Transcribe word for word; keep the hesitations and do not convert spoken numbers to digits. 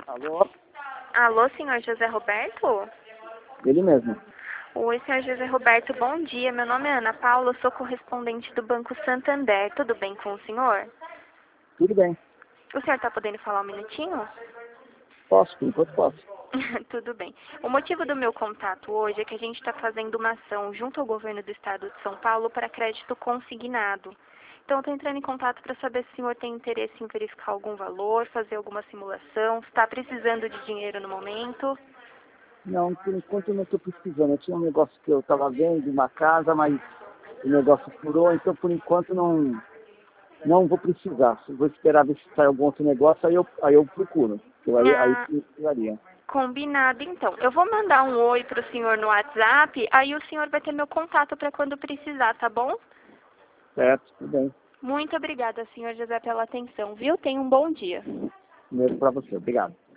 Alô? Alô, senhor José Roberto? Ele mesmo. Oi, senhor José Roberto, bom dia. Meu nome é Ana Paula, eu sou correspondente do Banco Santander. Tudo bem com o senhor? Tudo bem. O senhor está podendo falar um minutinho? Posso, por enquanto posso. Tudo bem. O motivo do meu contato hoje é que a gente está fazendo uma ação junto ao governo do estado de São Paulo para crédito consignado. Então, eu estou entrando em contato para saber se o senhor tem interesse em verificar algum valor, fazer alguma simulação, se está precisando de dinheiro no momento. Não, por enquanto eu não estou precisando. Eu tinha um negócio que eu estava vendo, uma casa, mas o negócio furou, então por enquanto não, não vou precisar. Vou esperar ver se sai algum outro negócio, aí eu, aí eu procuro. Eu, aí, aí Ah, eu precisaria. combinado, então. Eu vou mandar um oi para o senhor no WhatsApp, aí o senhor vai ter meu contato para quando precisar, tá bom? Certo, tudo bem. Muito obrigada, senhor José, pela atenção, viu? Tenha um bom dia. Mesmo para você. Obrigado.